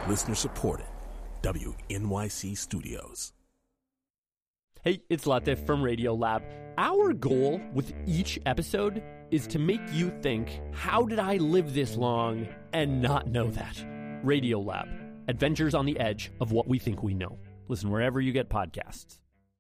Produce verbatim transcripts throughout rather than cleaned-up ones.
Listener supported. W N Y C Studios. Hey, it's Latif from Radiolab. Our goal with each episode is to make you think, how did I live this long and not know that? Radiolab, adventures on the edge of what we think we know. Listen wherever you get podcasts.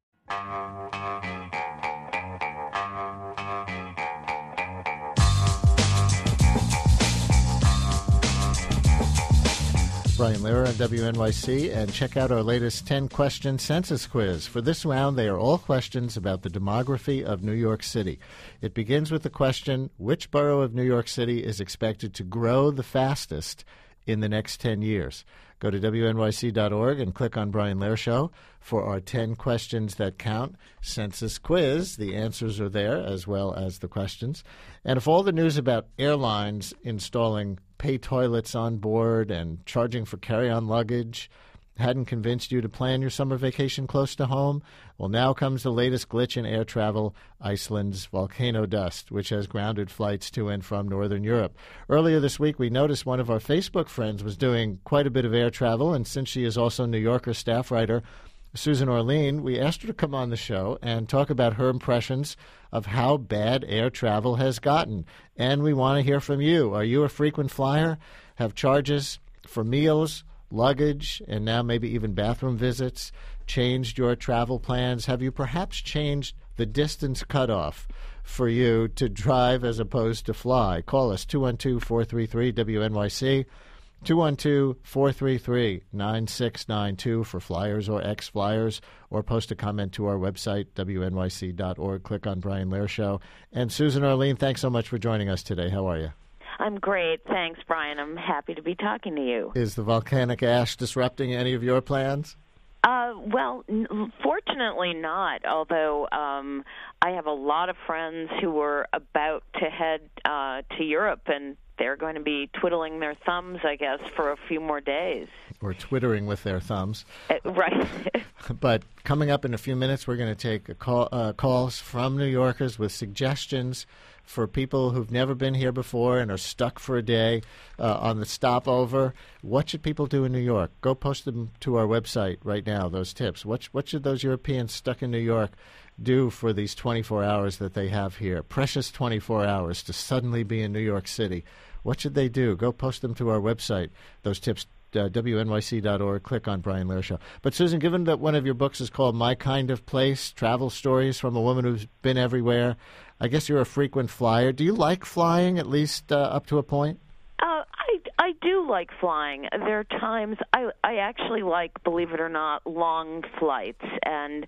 Brian Lehrer on W N Y C, and check out our latest ten-question census quiz. For this round, they are all questions about the demography of New York City. It begins with the question, which borough of New York City is expected to grow the fastest in the next ten years? Go to W N Y C dot org and click on Brian Lehrer Show for our ten questions that count census quiz. The answers are there as well as the questions. And if all the news about airlines installing pay toilets on board and charging for carry-on luggage hadn't convinced you to plan your summer vacation close to home, well, now comes the latest glitch in air travel, Iceland's volcano dust, which has grounded flights to and from Northern Europe. Earlier this week, we noticed one of our Facebook friends was doing quite a bit of air travel, and since she is also New Yorker staff writer, Susan Orlean, we asked her to come on the show and talk about her impressions of how bad air travel has gotten. And we want to hear from you. Are you a frequent flyer? Have charges for meals, luggage, and now maybe even bathroom visits changed your travel plans? Have you perhaps changed the distance cutoff for you to drive as opposed to fly? Call us, two one two, four three three, W N Y C, two one two, four three three, nine six nine two for flyers or ex-flyers, or post a comment to our website, W N Y C dot org. Click on Brian Lehrer Show. And Susan Orlean, thanks so much for joining us today. How are you? I'm great. Thanks, Brian. I'm happy to be talking to you. Is the volcanic ash disrupting any of your plans? Uh, well, n- fortunately not, although um, I have a lot of friends who were about to head uh, to Europe, and they're going to be twiddling their thumbs, I guess, for a few more days. Or twittering with their thumbs. Uh, right. But coming up in a few minutes, we're going to take a call, uh, calls from New Yorkers with suggestions for people who've never been here before and are stuck for a day uh, on the stopover. What should people do in New York? Go post them to our website right now, those tips. What, what should those Europeans stuck in New York do for these twenty-four hours that they have here? Precious twenty-four hours to suddenly be in New York City. What should they do? Go post them to our website, those tips, uh, W N Y C dot org. Click on Brian Lehrer Show. But, Susan, given that one of your books is called My Kind of Place, Travel Stories from a Woman Who's Been Everywhere, I guess you're a frequent flyer. Do you like flying, at least uh, up to a point? Uh, I, I do like flying. There are times I, I actually like, believe it or not, long flights. And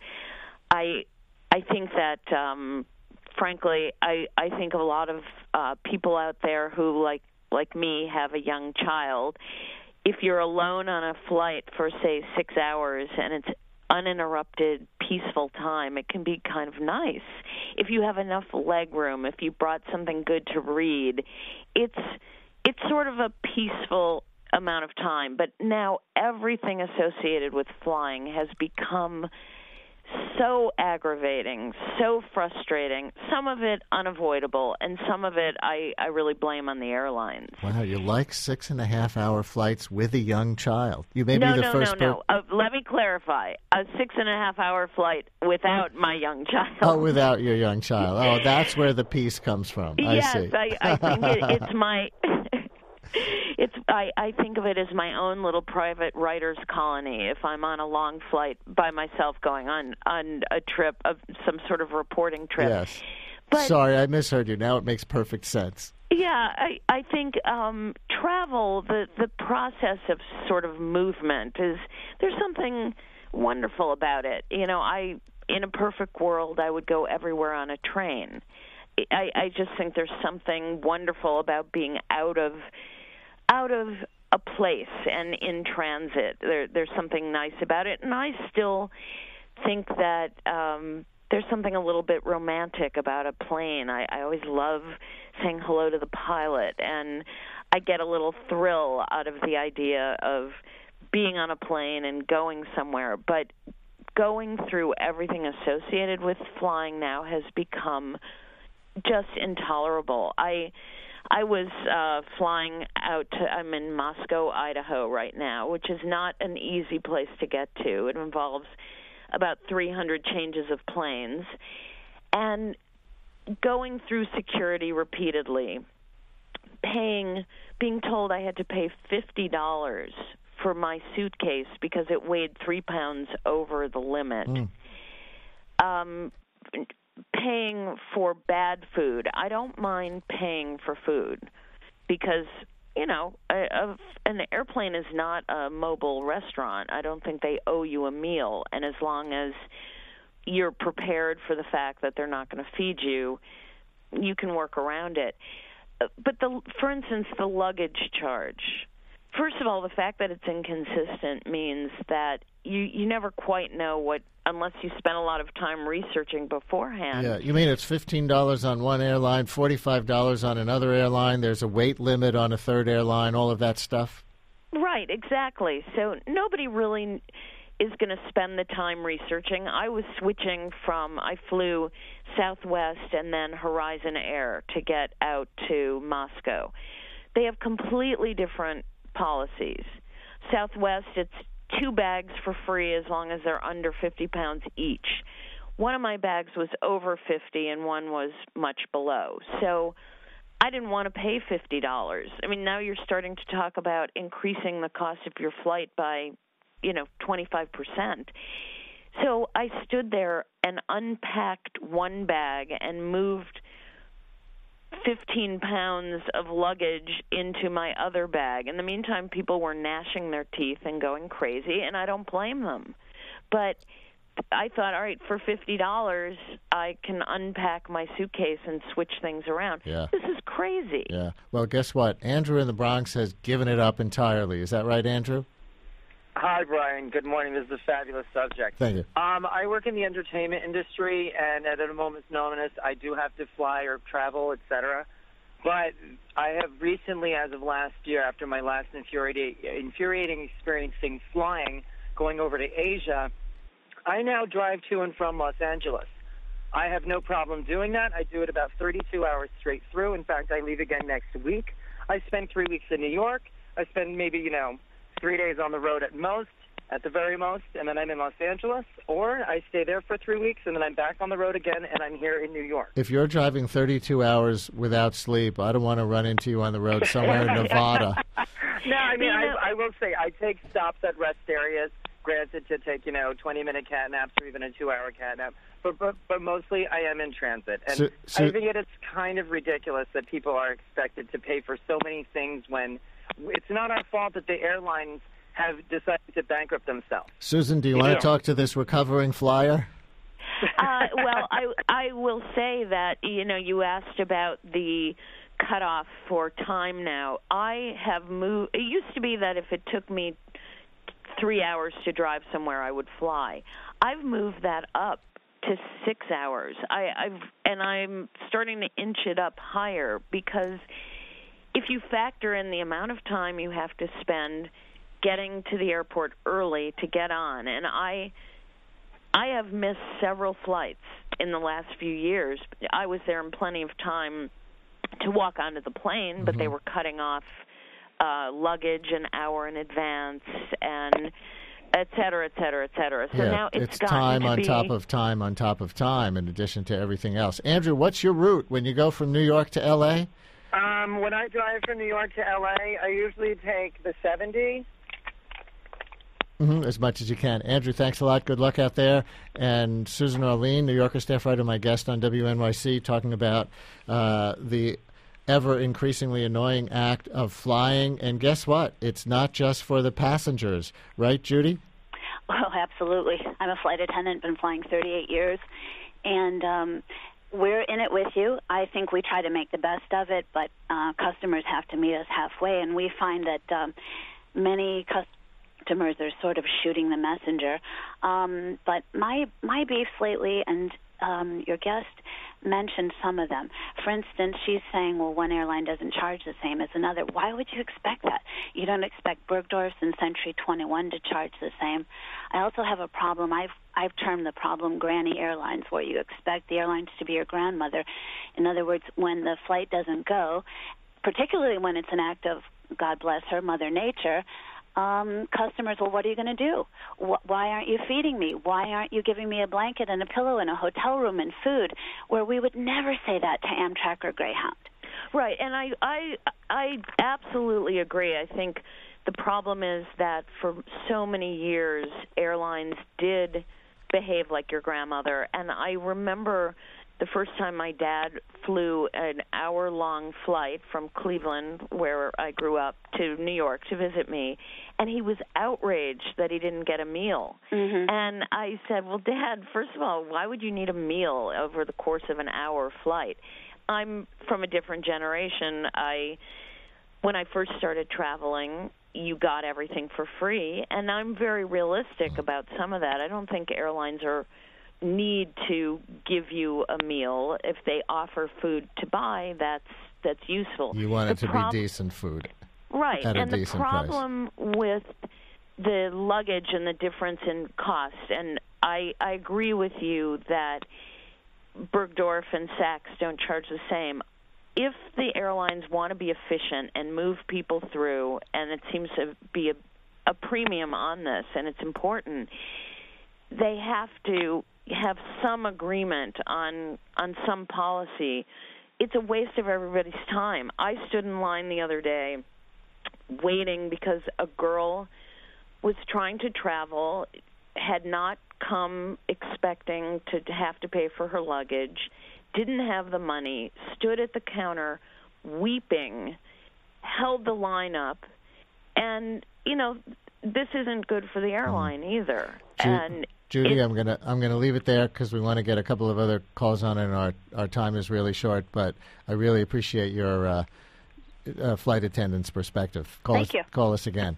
I I think that, um, frankly, I, I think a lot of uh, people out there who, like like me, have a young child, if you're alone on a flight for, say, six hours and it's uninterrupted, peaceful time, it can be kind of nice. If you have enough leg room, if you brought something good to read, it's it's sort of a peaceful amount of time. But now everything associated with flying has become so aggravating, so frustrating, some of it unavoidable, and some of it I, I really blame on the airlines. Wow, you like six and a half hour flights with a young child. You may no, be the no, first No, no, no, uh, let me clarify. A six and a half hour flight without my young child. Oh, without your young child. Oh, that's where the peace comes from. I yes, see. I, I think it, it's my... It's I, I think of it as my own little private writer's colony. If I'm on a long flight by myself going on, on a trip, of some sort of reporting trip. Yes. But, Sorry, I misheard you. Now it makes perfect sense. Yeah, I, I think um, travel, the, the process of sort of movement, is there's something wonderful about it. You know, I in a perfect world, I would go everywhere on a train. I, I just think there's something wonderful about being out of out of a place and in transit. There, there's something nice about it, and I still think that um, there's something a little bit romantic about a plane. I, I always love saying hello to the pilot, and I get a little thrill out of the idea of being on a plane and going somewhere. But going through everything associated with flying now has become just intolerable. I I was uh, flying out to, I'm in Moscow, Idaho right now, which is not an easy place to get to. It involves about three hundred changes of planes. And going through security repeatedly, paying, being told I had to pay fifty dollars for my suitcase because it weighed three pounds over the limit. Mm. Um, paying for bad food. I don't mind paying for food because, you know, a, a, an airplane is not a mobile restaurant. I don't think they owe you a meal. And as long as you're prepared for the fact that they're not going to feed you, you can work around it. But, the, for instance, the luggage charge. First of all, the fact that it's inconsistent means that you, you never quite know what, unless you spend a lot of time researching beforehand. Yeah, you mean it's fifteen dollars on one airline, forty-five dollars on another airline, there's a weight limit on a third airline, all of that stuff? Right, exactly. So nobody really is going to spend the time researching. I was switching from, I flew Southwest and then Horizon Air to get out to Moscow. They have completely different policies. Southwest, it's two bags for free as long as they're under fifty pounds each. One of my bags was over fifty and one was much below. So I didn't want to pay fifty dollars. I mean, now you're starting to talk about increasing the cost of your flight by, you know, twenty-five percent. So I stood there and unpacked one bag and moved fifteen pounds of luggage into my other bag. In the meantime, people were gnashing their teeth and going crazy, and I don't blame them. But I thought, all right, for fifty dollars, I can unpack my suitcase and switch things around. Yeah. This is crazy. Yeah. Well, guess what? Andrew in the Bronx has given it up entirely. Is that right, Andrew? Hi, Brian. Good morning. This is a fabulous subject. Thank you. Um, I work in the entertainment industry, and at a moment's notice, I do have to fly or travel, et cetera. But I have recently, as of last year, after my last infuriating, infuriating experiencing flying, going over to Asia, I now drive to and from Los Angeles. I have no problem doing that. I do it about thirty-two hours straight through. In fact, I leave again next week. I spend three weeks in New York. I spend maybe, you know, three days on the road at most, at the very most, and then I'm in Los Angeles, or I stay there for three weeks, and then I'm back on the road again, and I'm here in New York. If you're driving thirty-two hours without sleep, I don't want to run into you on the road somewhere in Nevada. No, I mean, I, I will say, I take stops at rest areas, granted to take, you know, twenty-minute cat naps or even a two-hour cat nap, but, but but mostly I am in transit. And so, so, I think it is kind of ridiculous that people are expected to pay for so many things when it's not our fault that the airlines have decided to bankrupt themselves. Susan, do you, you want know? to talk to this recovering flyer? Uh, well, I I will say that, you know, you asked about the cutoff for time now. I have moved. It used to be that if it took me three hours to drive somewhere, I would fly. I've moved that up to six hours. I, I've and I'm starting to inch it up higher because if you factor in the amount of time you have to spend getting to the airport early to get on, and I I have missed several flights in the last few years. I was there in plenty of time to walk onto the plane, mm-hmm. but they were cutting off uh, luggage an hour in advance, and et cetera, et cetera, et cetera. So yeah, now it's, it's gotten time to on be... top of time on top of time in addition to everything else. Andrew, what's your route when you go from New York to L A? Um, when I drive from New York to L A, I usually take the seventy. Mm-hmm, as much as you can. Andrew, thanks a lot. Good luck out there. And Susan Orlean, New Yorker staff writer, my guest on W N Y C, talking about uh, the ever-increasingly annoying act of flying. And guess what? It's not just for the passengers. Right, Judy? Well, absolutely. I'm a flight attendant, been flying thirty-eight years. And um, we're in it with you. I think we try to make the best of it, but uh, customers have to meet us halfway. And we find that um, many customers Customers are sort of shooting the messenger. Um, but my my beefs lately, and um, your guest mentioned some of them. For instance, she's saying, well, one airline doesn't charge the same as another. Why would you expect that? You don't expect Bergdorf's and Century twenty-one to charge the same. I also have a problem. I've I've termed the problem Granny Airlines, where you expect the airlines to be your grandmother. In other words, when the flight doesn't go, particularly when it's an act of, God bless her, Mother Nature, um, customers, well, what are you going to do? Wh- why aren't you feeding me? Why aren't you giving me a blanket and a pillow and a hotel room and food? Where we would never say that to Amtrak or Greyhound. Right, and I, I, I absolutely agree. I think the problem is that for so many years, airlines did behave like your grandmother. And I remember the first time my dad flew an hour-long flight from Cleveland, where I grew up, to New York to visit me, and he was outraged that he didn't get a meal. Mm-hmm. And I said, well, Dad, first of all, why would you need a meal over the course of an hour flight? I'm from a different generation. I, when I first started traveling, you got everything for free, and I'm very realistic about some of that. I don't think airlines are need to give you a meal. If they offer food to buy, that's that's useful. You want it the to prob- be decent food. Right, at a and the decent problem price. with the luggage and the difference in cost, and I, I agree with you that Bergdorf and Saks don't charge the same. If the airlines want to be efficient and move people through, and it seems to be a, a premium on this, and it's important, they have to have some agreement on on some policy. It's a waste of everybody's time. I stood in line the other day waiting because a girl was trying to travel, had not come expecting to have to pay for her luggage, didn't have the money, stood at the counter weeping, held the line up, and, you know, this isn't good for the airline mm. either. Ju- and Judy, it, I'm gonna I'm gonna leave it there because we want to get a couple of other calls on, and our our time is really short. But I really appreciate your uh, uh, flight attendant's perspective. Call Thank us, you. Call us again.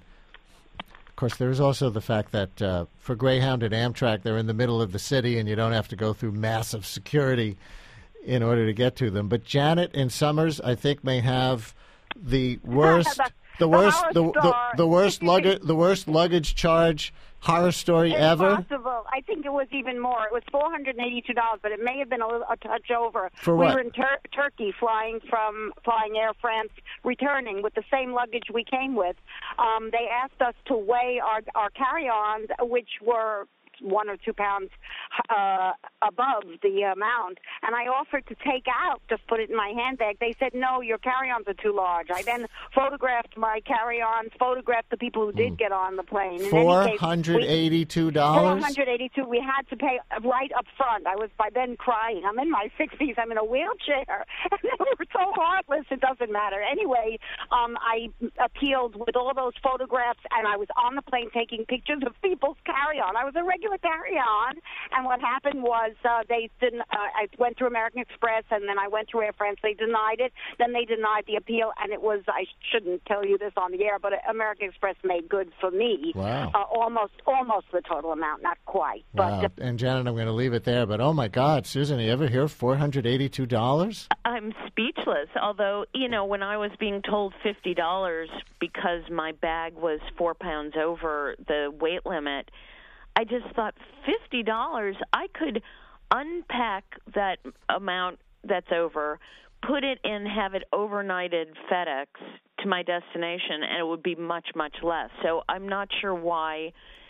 Of course, there is also the fact that uh, for Greyhound and Amtrak, they're in the middle of the city, and you don't have to go through massive security in order to get to them. But Janet in Summers, I think, may have the worst, the, the worst, the, the, the, the worst luggage, the worst luggage charge horror story it's ever. Possible. I think it was even more. It was four hundred and eighty-two dollars, but it may have been a, little, a touch over. For we what? were in Tur- Turkey, flying from flying Air France, returning with the same luggage we came with. Um, they asked us to weigh our our carry-ons, which were one or two pounds uh, above the amount, and I offered to take out, just put it in my handbag. They said, no, your carry-ons are too large. I then photographed my carry-ons, photographed the people who did mm. get on the plane. In four hundred eighty-two dollars? four hundred eighty-two dollars. We had to pay right up front. I was by then crying. I'm in my sixties. I'm in a wheelchair. And they were so heartless, it doesn't matter. Anyway, um, I appealed with all those photographs, and I was on the plane taking pictures of people's carry-on. I was a regular carry-on, and what happened was uh, they didn't. Uh, I went through American Express, and then I went through Air France. They denied it. Then they denied the appeal, and it was. I shouldn't tell you this on the air, but American Express made good for me. Wow. Uh, almost, almost the total amount, not quite. Wow. But and Janet, I'm going to leave it there. But oh my God, Susan, you ever hear four hundred eighty-two dollars? I'm speechless. Although, you know, when I was being told fifty dollars because my bag was four pounds over the weight limit, I just thought fifty dollars, I could unpack that amount that's over, put it in, have it overnighted FedEx to my destination, and it would be much, much less. So I'm not sure why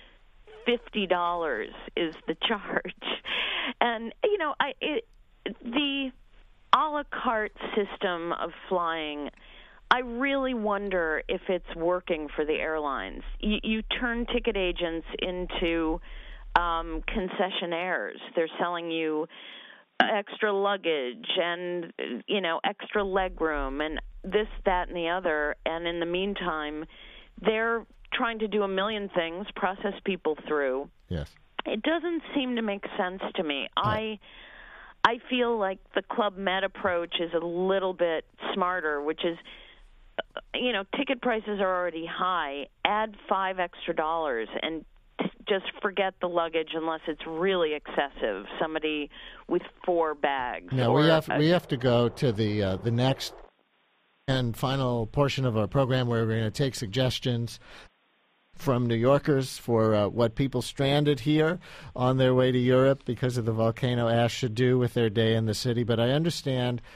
fifty dollars is the charge. And, you know, I it, the a la carte system of flying, I really wonder if it's working for the airlines. You, you turn ticket agents into um, concessionaires. They're selling you extra luggage and, you know, extra leg room and this, that, and the other. And in the meantime, they're trying to do a million things, process people through. Yes. It doesn't seem to make sense to me. Oh. I... I feel like the Club Med approach is a little bit smarter, which is, you know, ticket prices are already high. Add five extra dollars and t- just forget the luggage unless it's really excessive. Somebody with four bags. No, or we have a- we have to go to the uh, the next and final portion of our program where we're going to take suggestions from New Yorkers for uh, what people stranded here on their way to Europe because of the volcano ash should do with their day in the city. But I understand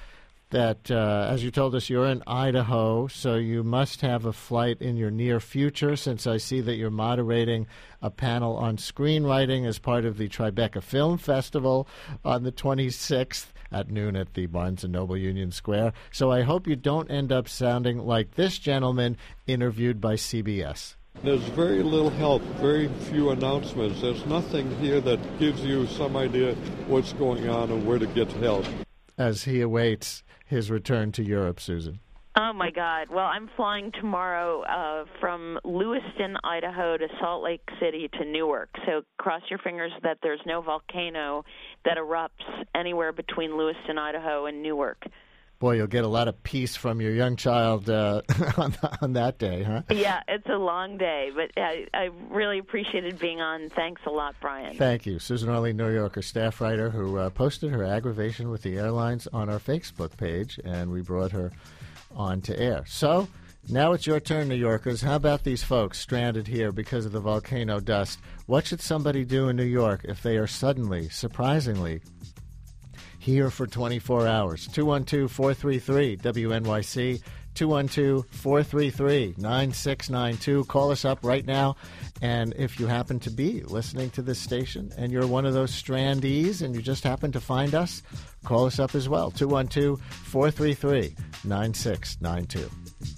that, uh, as you told us, you're in Idaho, so you must have a flight in your near future, since I see that you're moderating a panel on screenwriting as part of the Tribeca Film Festival on the twenty-sixth at noon at the Barnes and Noble Union Square. So I hope you don't end up sounding like this gentleman interviewed by C B S. There's very little help, very few announcements. There's nothing here that gives you some idea what's going on and where to get help. As he awaits his return to Europe, Susan. Oh, my God. Well, I'm flying tomorrow uh, from Lewiston, Idaho to Salt Lake City to Newark. So cross your fingers that there's no volcano that erupts anywhere between Lewiston, Idaho, and Newark. Boy, you'll get a lot of peace from your young child uh, on, on that day, huh? Yeah, it's a long day, but I, I really appreciated being on. Thanks a lot, Brian. Thank you. Susan Orlean, New Yorker staff writer, who uh, posted her aggravation with the airlines on our Facebook page, and we brought her on to air. So now it's your turn, New Yorkers. How about these folks stranded here because of the volcano dust? What should somebody do in New York if they are suddenly, surprisingly, here for twenty-four hours? two one two, four three three, W N Y C, two one two, four three three, nine six nine two. Call us up right now. And if you happen to be listening to this station and you're one of those strandees and you just happen to find us, call us up as well. two one two, four three three, nine six nine two.